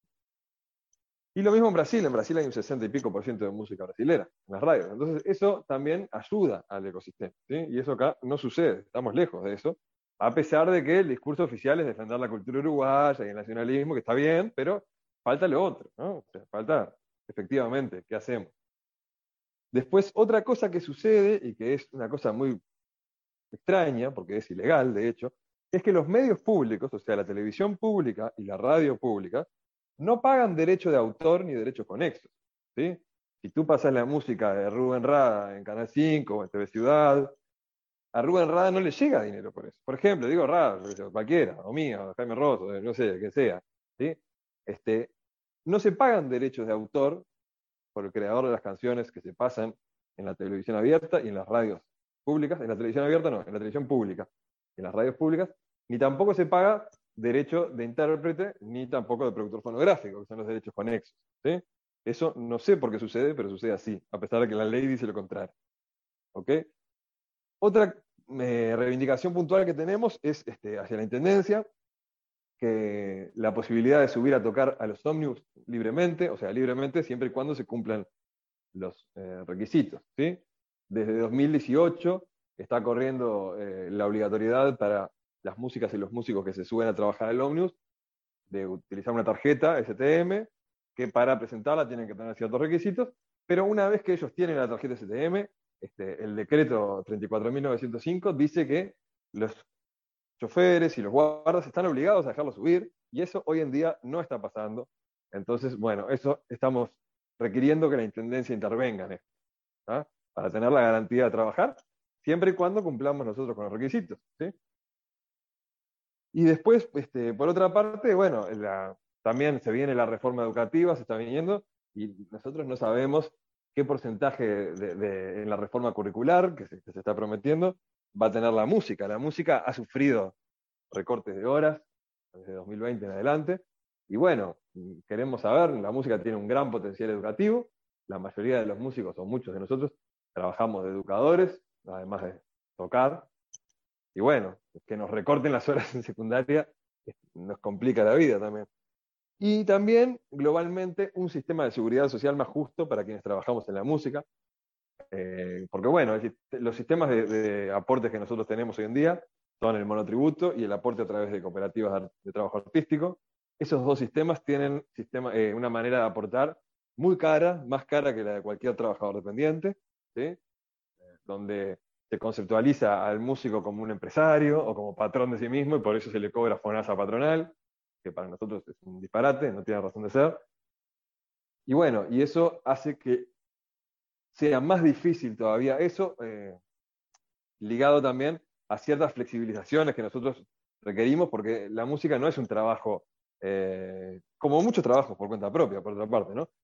Y lo mismo en Brasil hay un 60 y pico % de música brasilera en las radios. Entonces eso también ayuda al ecosistema, ¿sí? Y eso acá no sucede, estamos lejos de eso. A pesar de que el discurso oficial es defender la cultura uruguaya y el nacionalismo, que está bien, pero falta lo otro, ¿no? O sea, falta, efectivamente, ¿qué hacemos? Después, otra cosa que sucede, y que es una cosa muy extraña, porque es ilegal, de hecho, es que los medios públicos, o sea, la televisión pública y la radio pública, no pagan derecho de autor ni derechos conexos, ¿sí? Si tú pasas la música de Rubén Rada en Canal 5 o en TV Ciudad, a Rubén Rada no le llega dinero por eso. Por ejemplo, digo Rada, cualquiera, o mía, o Jaime Rosso, no sé, que sea, ¿sí? No se pagan derechos de autor por el creador de las canciones que se pasan en la televisión abierta y en las radios públicas. En la televisión abierta no, en la televisión pública, en las radios públicas, ni tampoco se paga derecho de intérprete, ni tampoco de productor fonográfico, que son los derechos conexos, ¿sí? Eso no sé por qué sucede, pero sucede así, a pesar de que la ley dice lo contrario. ¿Ok? Otra reivindicación puntual que tenemos es hacia la Intendencia, que la posibilidad de subir a tocar a los ómnibus libremente, o sea, libremente siempre y cuando se cumplan los requisitos, ¿sí? Desde 2018 está corriendo la obligatoriedad para las músicas y los músicos que se suben a trabajar al ómnibus de utilizar una tarjeta STM, que para presentarla tienen que tener ciertos requisitos, pero una vez que ellos tienen la tarjeta STM, el decreto 34.905 dice que los choferes y los guardas están obligados a dejarlo subir, y eso hoy en día no está pasando. Entonces, bueno, eso estamos requiriendo que la Intendencia intervenga en esto, ¿ah? Para tener la garantía de trabajar, siempre y cuando cumplamos nosotros con los requisitos, ¿sí? Y después, por otra parte, bueno, también se viene la reforma educativa, se está viniendo, y nosotros no sabemos qué porcentaje en la reforma curricular que se está prometiendo va a tener la música. La música ha sufrido recortes de horas desde 2020 en adelante, y bueno, queremos saber, la música tiene un gran potencial educativo, la mayoría de los músicos, o muchos de nosotros, trabajamos de educadores, además de tocar, y bueno, que nos recorten las horas en secundaria nos complica la vida también. Y también, globalmente, un sistema de seguridad social más justo para quienes trabajamos en la música, porque bueno, los sistemas de aportes que nosotros tenemos hoy en día son el monotributo y el aporte a través de cooperativas de trabajo artístico. Esos dos sistemas tienen una manera de aportar muy cara, más cara que la de cualquier trabajador dependiente, ¿sí? Donde se conceptualiza al músico como un empresario o como patrón de sí mismo, y por eso se le cobra FONASA patronal, que para nosotros es un disparate, no tiene razón de ser. Y bueno, y eso hace que sea más difícil todavía eso, ligado también a ciertas flexibilizaciones que nosotros requerimos, porque la música no es un trabajo, como muchos trabajos por cuenta propia, por otra parte, ¿no?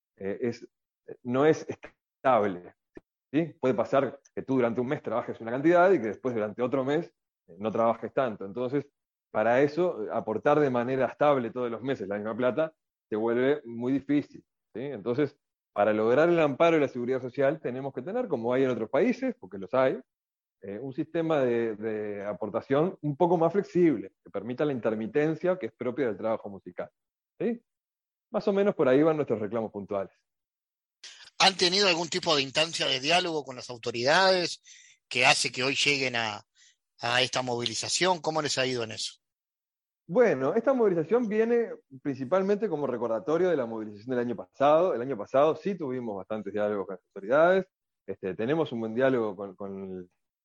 No es estable, ¿sí? Puede pasar que tú durante un mes trabajes una cantidad y que después durante otro mes no trabajes tanto. Entonces, para eso, aportar de manera estable todos los meses la misma plata se vuelve muy difícil, ¿sí? Entonces, para lograr el amparo y la seguridad social tenemos que tener, como hay en otros países, porque los hay, un sistema de aportación un poco más flexible, que permita la intermitencia que es propia del trabajo musical, ¿sí? Más o menos por ahí van nuestros reclamos puntuales. ¿Han tenido algún tipo de instancia de diálogo con las autoridades que hace que hoy lleguen a esta movilización? ¿Cómo les ha ido en eso? Bueno, esta movilización viene principalmente como recordatorio de la movilización del año pasado. El año pasado sí tuvimos bastantes diálogos con las autoridades. Tenemos un buen diálogo con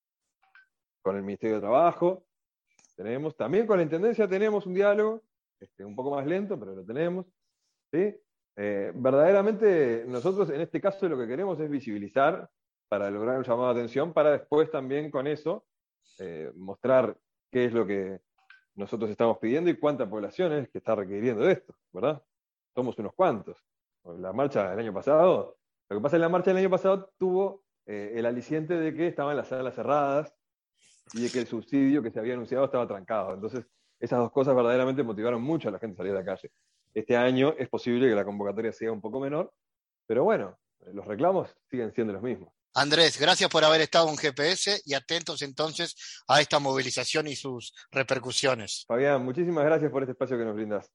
el Ministerio de Trabajo. También con la Intendencia tenemos un diálogo, un poco más lento, pero lo tenemos, ¿sí? Verdaderamente nosotros en este caso lo que queremos es visibilizar para lograr un llamado de atención, para después también con eso mostrar qué es lo que nosotros estamos pidiendo y cuánta población es que está requiriendo de esto, ¿verdad? Somos unos cuantos. La marcha del año pasado, lo que pasa es que la marcha del año pasado tuvo el aliciente de que estaban las salas cerradas y de que el subsidio que se había anunciado estaba trancado. Entonces, esas dos cosas verdaderamente motivaron mucho a la gente a salir a la calle. Este año es posible que la convocatoria sea un poco menor, pero bueno, los reclamos siguen siendo los mismos. Andrés, gracias por haber estado en GPS y atentos entonces a esta movilización y sus repercusiones. Fabián, muchísimas gracias por este espacio que nos brindas.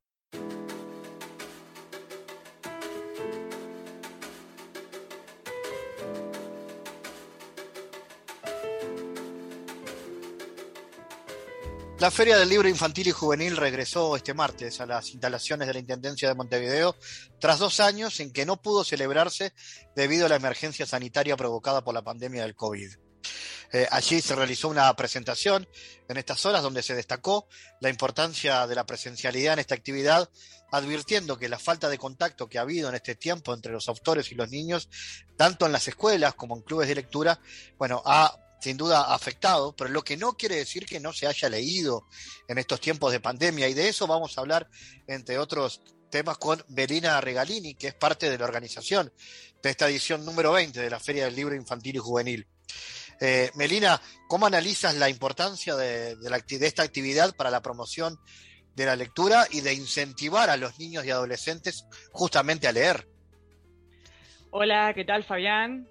La Feria del Libro Infantil y Juvenil regresó este martes a las instalaciones de la Intendencia de Montevideo tras 2 años en que no pudo celebrarse debido a la emergencia sanitaria provocada por la pandemia del COVID. Allí se realizó una presentación en estas horas donde se destacó la importancia de la presencialidad en esta actividad, advirtiendo que la falta de contacto que ha habido en este tiempo entre los autores y los niños, tanto en las escuelas como en clubes de lectura, bueno, ha sin duda afectado, pero lo que no quiere decir que no se haya leído en estos tiempos de pandemia, y de eso vamos a hablar, entre otros temas, con Melina Regalini, que es parte de la organización de esta edición número 20 de la Feria del Libro Infantil y Juvenil. Melina, ¿cómo analizas la importancia de esta actividad para la promoción de la lectura y de incentivar a los niños y adolescentes justamente a leer? Hola, ¿qué tal, Fabián?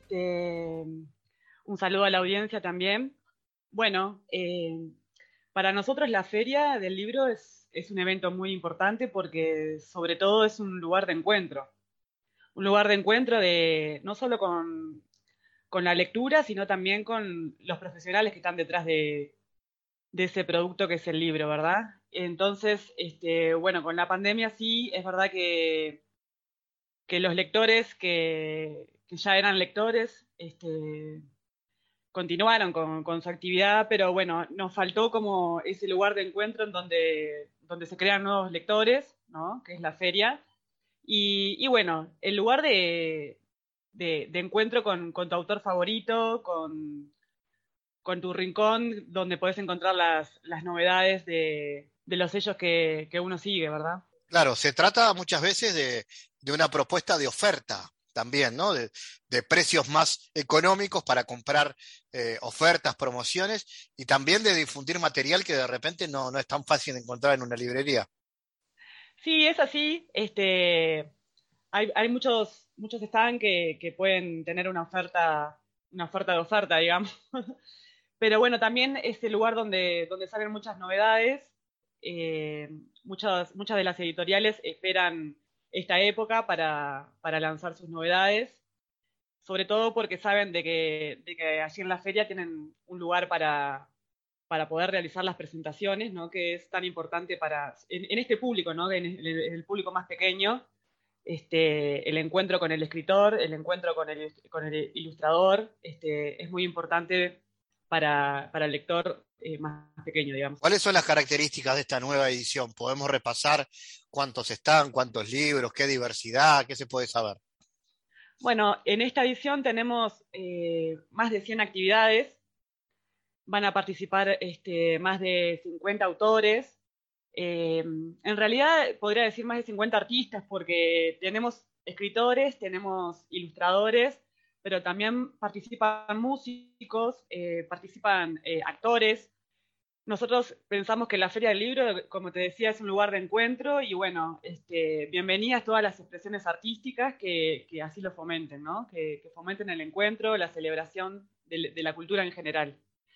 Un saludo a la audiencia también. Bueno, para nosotros la Feria del Libro es un evento muy importante porque sobre todo es un lugar de encuentro. Un lugar de encuentro no solo con la lectura, sino también con los profesionales que están detrás de ese producto que es el libro, ¿verdad? Entonces, bueno, con la pandemia sí, es verdad que los lectores que ya eran lectores, continuaron con su actividad, pero bueno, nos faltó como ese lugar de encuentro en donde se crean nuevos lectores, ¿no? Que es la feria. Y bueno, el lugar de encuentro con tu autor favorito, con tu rincón, donde podés encontrar las novedades de los sellos que uno sigue, ¿verdad? Claro, se trata muchas veces de una propuesta de oferta también, ¿no? De precios más económicos para comprar ofertas, promociones, y también de difundir material que de repente no es tan fácil de encontrar en una librería. Sí, es así. Hay muchos stands que pueden tener una oferta de oferta, digamos. Pero bueno, también es el lugar donde salen muchas novedades. Muchas de las editoriales esperan esta época para lanzar sus novedades, sobre todo porque saben de que allí en la feria tienen un lugar para poder realizar las presentaciones, ¿no? Que es tan importante en este público, ¿no? En el público más pequeño, el encuentro con el escritor, el encuentro con el ilustrador, es muy importante para el lector más pequeño, digamos. ¿Cuáles son las características de esta nueva edición? ¿Podemos repasar cuántos están, cuántos libros, qué diversidad, qué se puede saber? Bueno, en esta edición tenemos más de 100 actividades. Van a participar más de 50 autores. En realidad podría decir más de 50 artistas porque tenemos escritores, tenemos ilustradores, pero también participan músicos, participan actores. Nosotros pensamos que la Feria del Libro, como te decía, es un lugar de encuentro y bueno, bienvenidas todas las expresiones artísticas que así lo fomenten, ¿no? Que fomenten el encuentro, la celebración de la cultura en general.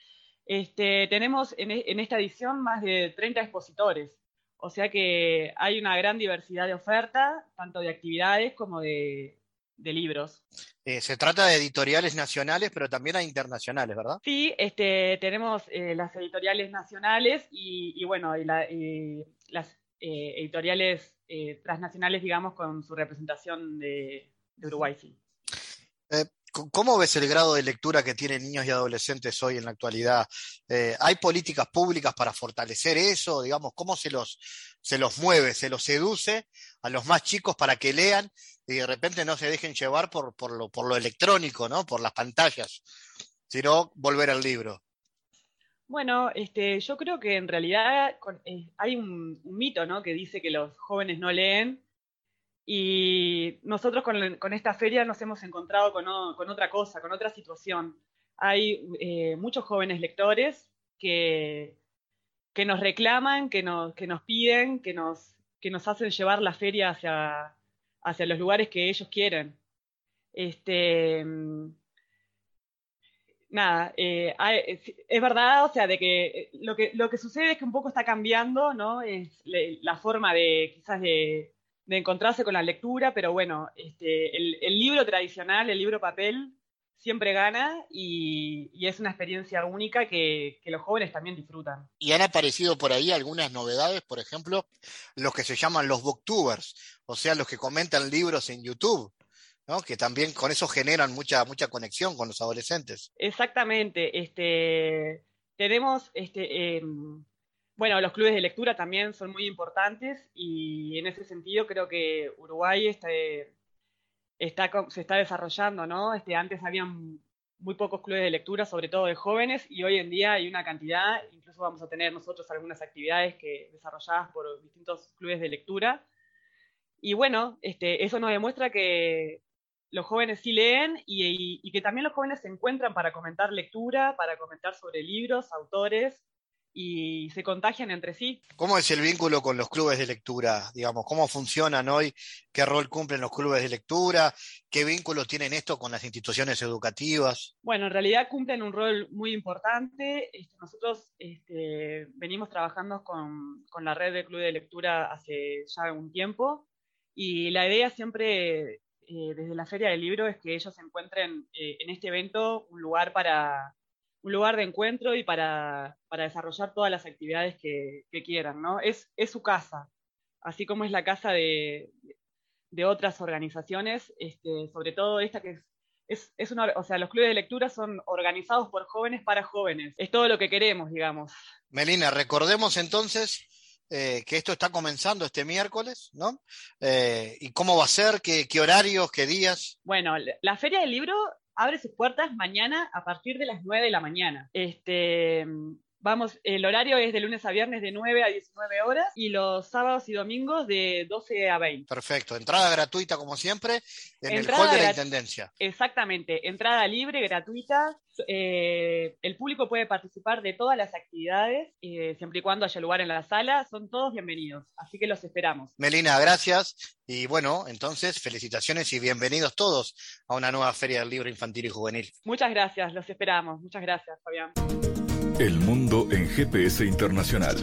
Tenemos en esta edición más de 30 expositores, o sea que hay una gran diversidad de oferta, tanto de actividades como de libros. Se trata de editoriales nacionales, pero también hay internacionales, ¿verdad? Sí, tenemos las editoriales nacionales y bueno, y las editoriales transnacionales, digamos, con su representación de Uruguay, sí. ¿Cómo ves el grado de lectura que tienen niños y adolescentes hoy en la actualidad? ¿Hay políticas públicas para fortalecer eso? Digamos, ¿cómo se los mueve, se los seduce a los más chicos para que lean y de repente no se dejen llevar por lo electrónico, ¿no? Por las pantallas, sino volver al libro? Bueno, yo creo que en realidad hay un mito, ¿no? Que dice que los jóvenes no leen. Y nosotros con esta feria nos hemos encontrado con otra cosa, con otra situación. Hay muchos jóvenes lectores que nos reclaman, que nos piden, que nos hacen llevar la feria hacia los lugares que ellos quieren. Nada, es verdad, o sea, de que lo que sucede es que un poco está cambiando, ¿no? Es la forma quizás de encontrarse con la lectura, pero bueno, el libro tradicional, el libro papel, siempre gana y es una experiencia única que los jóvenes también disfrutan. Y han aparecido por ahí algunas novedades, por ejemplo, los que se llaman los booktubers, o sea, los que comentan libros en YouTube, ¿no? Que también con eso generan mucha conexión con los adolescentes. Exactamente. Tenemos, bueno, los clubes de lectura también son muy importantes y en ese sentido creo que Uruguay se está desarrollando, ¿no? Antes habían muy pocos clubes de lectura, sobre todo de jóvenes, y hoy en día hay una cantidad, incluso vamos a tener nosotros algunas actividades desarrolladas por distintos clubes de lectura. Y bueno, eso nos demuestra que los jóvenes sí leen y que también los jóvenes se encuentran para comentar lectura, para comentar sobre libros, autores, y se contagian entre sí. ¿Cómo es el vínculo con los clubes de lectura? Digamos, ¿cómo funcionan hoy? ¿Qué rol cumplen los clubes de lectura? ¿Qué vínculo tienen esto con las instituciones educativas? Bueno, en realidad cumplen un rol muy importante. Nosotros venimos trabajando con la red de clubes de lectura hace ya un tiempo y la idea siempre desde la Feria del Libro es que ellos encuentren en este evento un lugar de encuentro y para desarrollar todas las actividades que quieran, ¿no? Es su casa, así como es la casa de otras organizaciones, sobre todo esta que es una, o sea, los clubes de lectura son organizados por jóvenes para jóvenes, es todo lo que queremos, digamos. Melina, recordemos entonces que esto está comenzando este miércoles, ¿no? ¿Y cómo va a ser? ¿Qué horarios? ¿Qué días? Bueno, la Feria del Libro abre sus puertas mañana a partir de las 9 de la mañana. El horario es de lunes a viernes de 9 a 19 horas y los sábados y domingos de 12 a 20. Perfecto. Entrada gratuita como siempre en el hall de la Intendencia. Exactamente. Entrada libre, gratuita. El público puede participar de todas las actividades, siempre y cuando haya lugar en la sala. Son todos bienvenidos. Así que los esperamos. Melina, gracias. Y bueno, entonces, felicitaciones y bienvenidos todos a una nueva Feria del Libro Infantil y Juvenil. Muchas gracias. Los esperamos. Muchas gracias, Fabián. El mundo en GPS Internacional.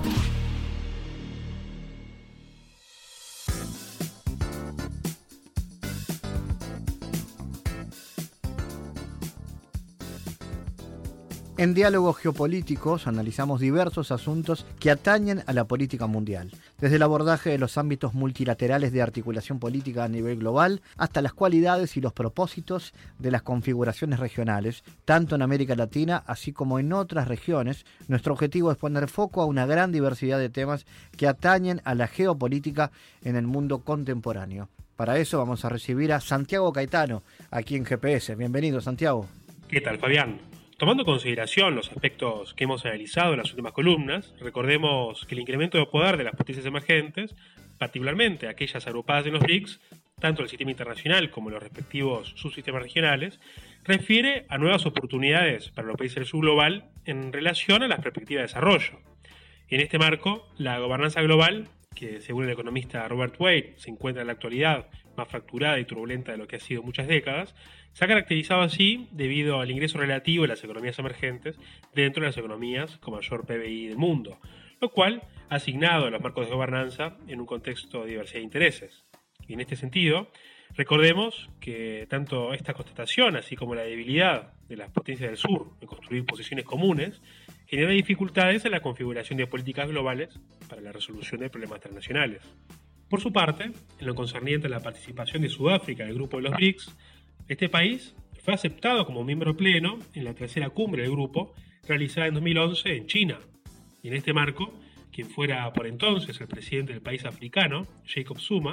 En Diálogos Geopolíticos analizamos diversos asuntos que atañen a la política mundial, desde el abordaje de los ámbitos multilaterales de articulación política a nivel global hasta las cualidades y los propósitos de las configuraciones regionales, tanto en América Latina así como en otras regiones. Nuestro objetivo es poner foco a una gran diversidad de temas que atañen a la geopolítica en el mundo contemporáneo. Para eso vamos a recibir a Santiago Caetano, aquí en GPS. Bienvenido, Santiago. ¿Qué tal, Fabián? Tomando en consideración los aspectos que hemos analizado en las últimas columnas, recordemos que el incremento de poder de las potencias emergentes, particularmente aquellas agrupadas en los BRICS, tanto el sistema internacional como los respectivos subsistemas regionales, refiere a nuevas oportunidades para los países del sur global en relación a las perspectivas de desarrollo. Y en este marco, la gobernanza global, que según el economista Robert Wade se encuentra en la actualidad más fracturada y turbulenta de lo que ha sido muchas décadas, se ha caracterizado así debido al ingreso relativo de las economías emergentes dentro de las economías con mayor PBI del mundo, lo cual ha asignado a los marcos de gobernanza en un contexto de diversidad de intereses. Y en este sentido, recordemos que tanto esta constatación, así como la debilidad de las potencias del sur en construir posiciones comunes, genera dificultades en la configuración de políticas globales para la resolución de problemas transnacionales. Por su parte, en lo concerniente a la participación de Sudáfrica en el grupo de los BRICS, este país fue aceptado como miembro pleno en la tercera cumbre del grupo realizada en 2011 en China. Y en este marco, quien fuera por entonces el presidente del país africano, Jacob Zuma,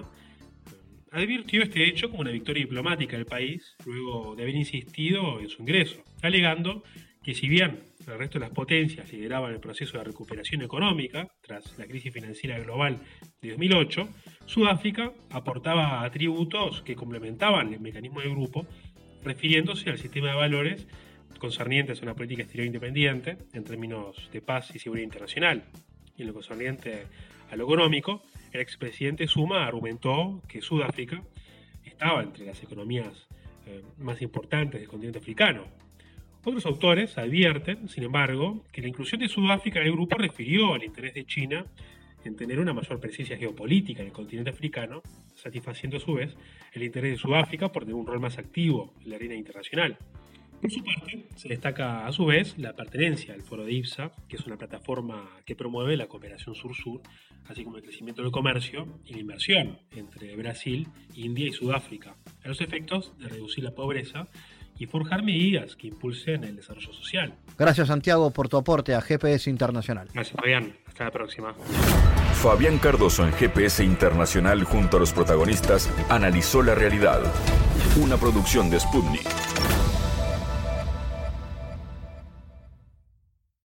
advirtió este hecho como una victoria diplomática del país luego de haber insistido en su ingreso, alegando que si bien el resto de las potencias lideraban el proceso de recuperación económica tras la crisis financiera global de 2008, Sudáfrica aportaba atributos que complementaban el mecanismo del grupo, refiriéndose al sistema de valores concernientes a una política exterior independiente en términos de paz y seguridad internacional. Y en lo concerniente a lo económico, el expresidente Zuma argumentó que Sudáfrica estaba entre las economías más importantes del continente africano. Otros autores advierten, sin embargo, que la inclusión de Sudáfrica en el grupo refirió al interés de China en tener una mayor presencia geopolítica en el continente africano, satisfaciendo a su vez el interés de Sudáfrica por tener un rol más activo en la arena internacional. Por su parte, se destaca a su vez la pertenencia al Foro de IPSA, que es una plataforma que promueve la cooperación sur-sur, así como el crecimiento del comercio y la inversión entre Brasil, India y Sudáfrica, a los efectos de reducir la pobreza y forjar medidas que impulsen el desarrollo social. Gracias, Santiago, por tu aporte a GPS Internacional. Gracias, Fabián. Hasta la próxima. Fabián Cardoso en GPS Internacional junto a los protagonistas analizó la realidad. Una producción de Sputnik.